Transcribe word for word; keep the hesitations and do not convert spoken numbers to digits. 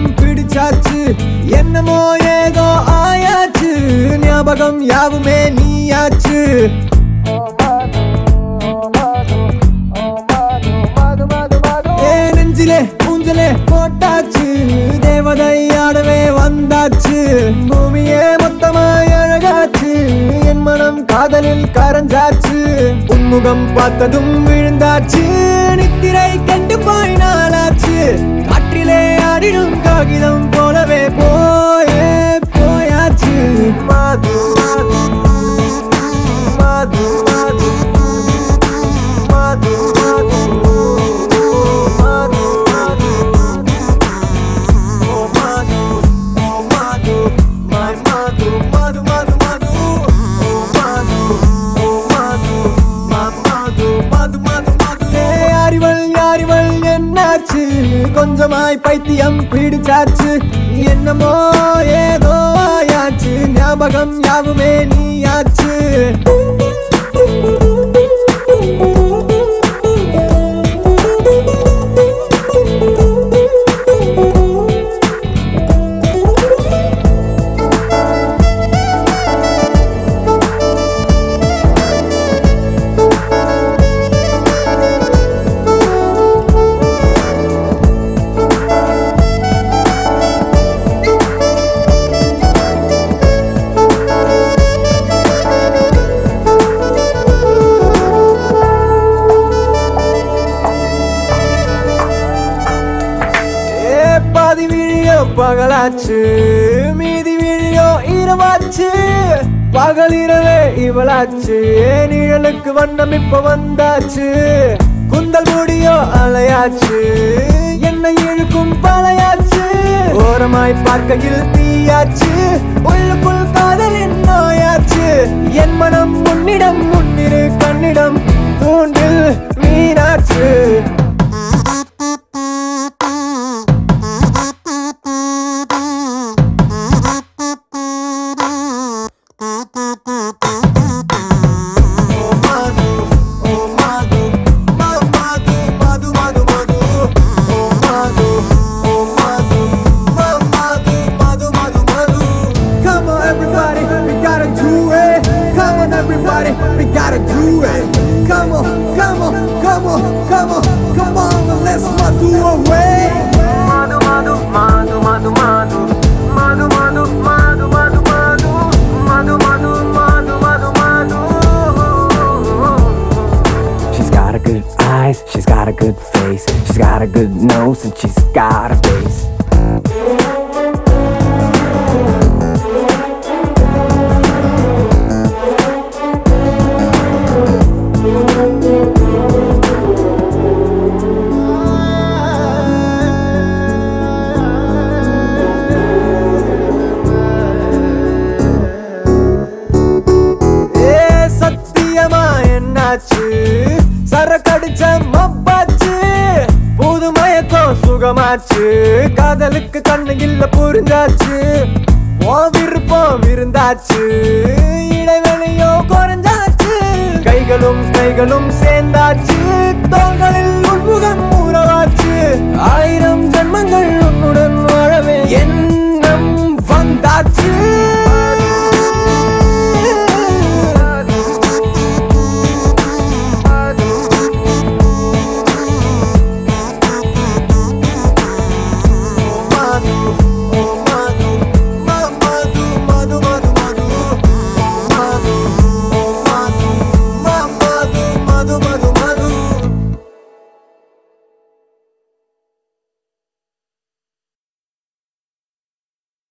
பைத்தியம் பிடிச்சாச்சு என்னமோ ஏதோ ஆயாச்சு ஞாபகம் யாவுமே நீயாச்சு நெஞ்சிலே மூஞ்சிலே போட்டாச்சு தேவதை ஆடவே வந்தாச்சு பூமியே மொத்தமாய் அழகாச்சு என் மனம் காதலில் கரஞ்சாச்சு உன்முகம் பார்த்ததும் விழுந்தாச்சு நித்திரை கண்டு போய் நாளாச்சு காற்றிலே ஆடிடும் காகிதம் போலவே போயே போயாச்சு மாது மாது மாது மாது கொஞ்சமாய் பைத்தியம் பிடிச்சாச்சு என்னமோ ஏதோ ஆயாச்சு ஞாபகம் யாவுமே நீயாச்சு பாதி விழியோ பகலாச்சு மீதி விழியோ இரவாச்சு பகல் இரவே இவளாச்சு நிழலுக்கு வண்ணம் இப்ப வந்தாச்சு குந்தல் முடியோ அலையாச்சு என்னை இழுக்கும் பழையாச்சு ஓரமாய் பார்க்கையில் தீயாச்சு உள்ளுக்குள் காதலின் நோயாச்சு என் மனம் முன்னிடம் முன்னிரு கண்ணிடம் தூண்டில் மீனாச்சு Everybody, we gotta do it. Come on, come on, come on, come on, come on, let's madu away. Madu, madu, madu, madu, madu, madu, madu, madu, madu, madu, madu, madu, madu, madu, madu. She's got a good eyes, she's got a good face, she's got a good nose, and she's got a face. சரக்கடிச்ச மப்பாச்சு புது மயக்கம் சுகமாச்சு காதலுக்கு கண்ணு இல்ல புரிஞ்சாச்சு ஓ விருப்பம் விருந்தாச்சு இடைவெளியோ குறைஞ்சாச்சு கைகளும் கைகளும் சேர்ந்தாச்சு தோள்களில் உள்முகம் உறவாச்சு ஆயிரம் ஜென்மங்கள் உன்னுடன் வாழவே எண்ணம் வந்தாச்சு